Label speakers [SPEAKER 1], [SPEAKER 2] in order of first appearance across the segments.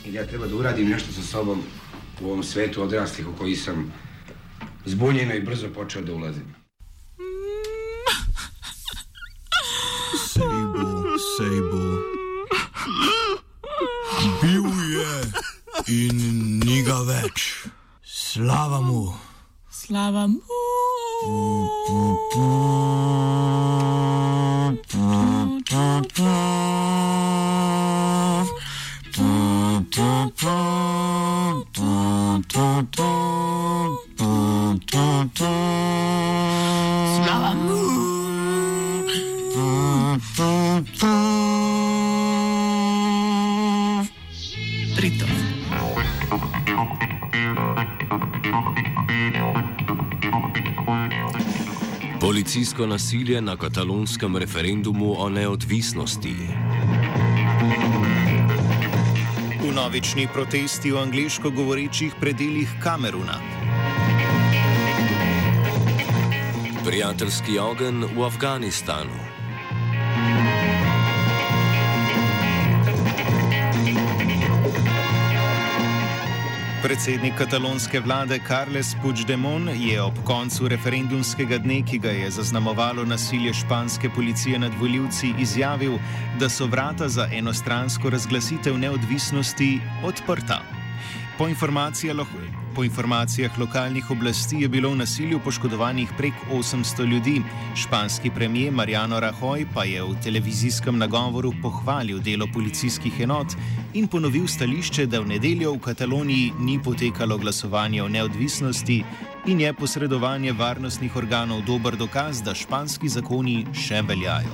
[SPEAKER 1] I ja treba da uradim nešto sa sobom u ovom svetu odraslih u koji sam zbunjeno i brzo počeo da ulazim.
[SPEAKER 2] Sejbo. Bil je in ni ga več. Slava mu.
[SPEAKER 3] Slava mu. Slava mu. Brito.
[SPEAKER 4] Policijsko nasilje na katalonskem referendumu o neodvisnosti.
[SPEAKER 5] Vnovični protesti v angleško govorečih predeljih Kameruna.
[SPEAKER 4] Prijateljski ogenj v Afganistanu.
[SPEAKER 5] Predsednik katalonske vlade Carles Puigdemont je ob koncu referendumskega dne, ki ga je zaznamovalo nasilje španske policije nad volivci, izjavil, da so vrata za enostransko razglasitev neodvisnosti odprta. Po informacijah lokalnih oblasti je bilo v nasilju poškodovanih prek 800 ljudi. Španski premier Mariano Rajoy pa je v televizijskem nagovoru pohvalil delo policijskih enot in ponovil stališče, da v nedeljo v Kataloniji ni potekalo glasovanje o neodvisnosti in je posredovanje varnostnih organov dober dokaz, da španski zakoni še veljajo.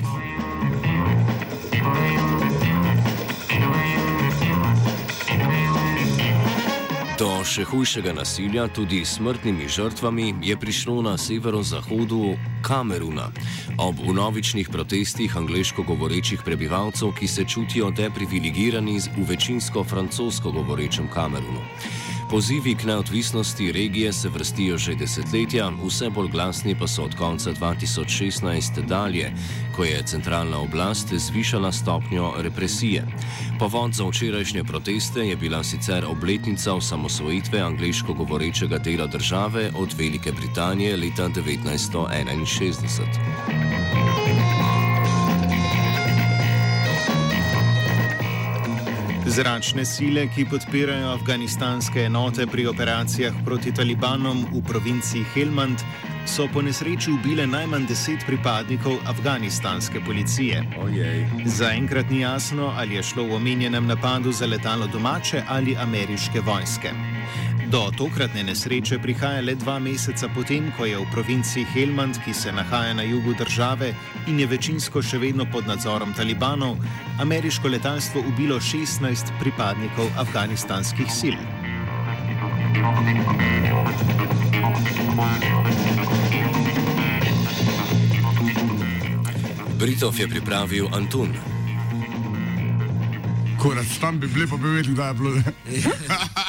[SPEAKER 4] Do še hujšega nasilja, tudi s smrtnimi žrtvami, je prišlo na severozahodu Kameruna ob vnovičnih protestih angleško govorečih prebivalcev, ki se čutijo deprivilegirani v večinsko francosko govorečem Kamerunu. Pozivi k neodvisnosti regije se vrstijo že desetletja, vse bolj glasni pa so od konca 2016 dalje, ko je centralna oblast zvišala stopnjo represije. Povod za včerajšnje proteste je bila sicer obletnica osamosvojitve angleško govorečega dela države od Velike Britanije leta 1961.
[SPEAKER 5] Zračne sile, ki podpirajo afganistanske enote pri operacijah proti talibanom v provinciji Helmand, so po nesreči ubile najmanj 10 pripadnikov afganistanske policije. Zaenkrat ni jasno, ali je šlo v omenjenem napadu za letalo domače ali ameriške vojske. Do tokratne nesreče prihaja le 2 meseca potem, ko je v provinciji Helmand, ki se nahaja na jugu države in je večinsko še vedno pod nadzorom talibanov, ameriško letalstvo ubilo 16 pripadnikov afganistanskih sil.
[SPEAKER 4] Britov je pripravil Antun.
[SPEAKER 2] Kurac, tam bi bili, pa bi vedeli, da je bilo.